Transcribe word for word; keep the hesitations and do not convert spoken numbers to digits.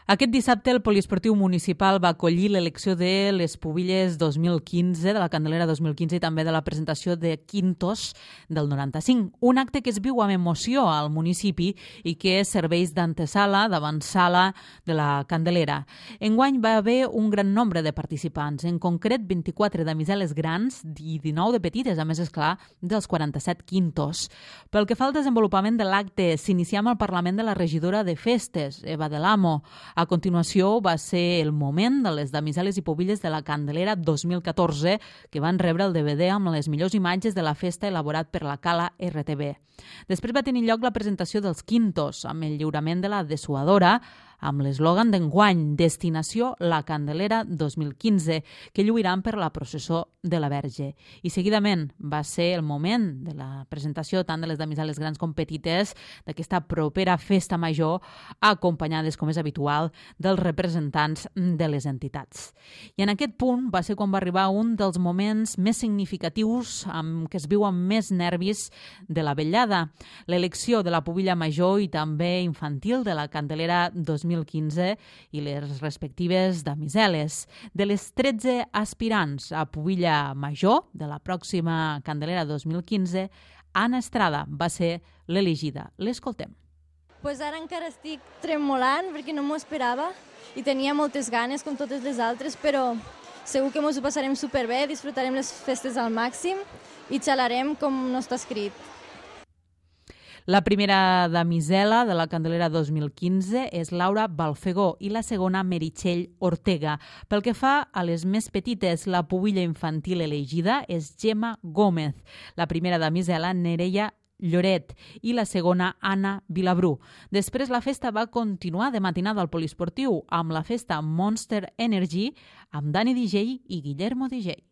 Aquest dissabte el Poliesportiu Municipal va acollir l'elecció de les Pubilles dos mil quinze, de la Candelera dos mil quinze i també de la presentació de Quintos del noranta-cinc. Un acte que es viu amb emoció al municipi i que serveix d'antesala, d'avantsala de la Candelera. Enguany va haver un gran nombre de participants, en concret vint-i-quatre damiseles grans i dinou de petites, a més, esclar, dels quaranta-set Quintos. Pel que fa al desenvolupament de l'acte, s'inicia amb el Parlament de la regidora de Festes, Eva de l'Amo. A continuació va ser el moment de les damiseles i pubilles de la Candelera dos mil catorze, que van rebre el D V D amb les millors imatges de la festa elaborat per la Cala R T V. Després va tenir lloc la presentació dels Quintos, amb el lliurament de la dessuadora, amb l'eslògan d'enguany, Destinació La Candelera dos mil quinze, que lluiran per la processó de la Verge. I seguidament va ser el moment de la presentació tant de les damiseles grans com petites d'aquesta propera festa major, acompanyades, com és habitual, dels representants de les entitats. I en aquest punt va ser quan va arribar un dels moments més significatius amb que es viu amb més nervis de la vetllada, l'elecció de la pubilla major i també infantil de la Candelera dos mil quinze i les respectives damiseles. De les tretze aspirants a pubilla major de la pròxima Candelera dos mil quinze, Anna Estrada va ser l'elegida. L'escoltem. Pues ara encara estic tremolant perquè no m'ho esperava i tenia moltes ganes com totes les altres, però segur que ens ho passarem superbé, disfrutarem les festes al màxim i xalarem com no està escrit. La primera damisela de la Candelera dos mil quinze és Laura Balfegó i la segona Meritxell Ortega. Pel que fa a les més petites, la pubilla infantil elegida és Gemma Gómez, la primera damisela Nereia Lloret i la segona Anna Vilabrú. Després la festa va continuar de matinada al Poliesportiu amb la festa Monster Energy amb Dani D J i Guillermo D J.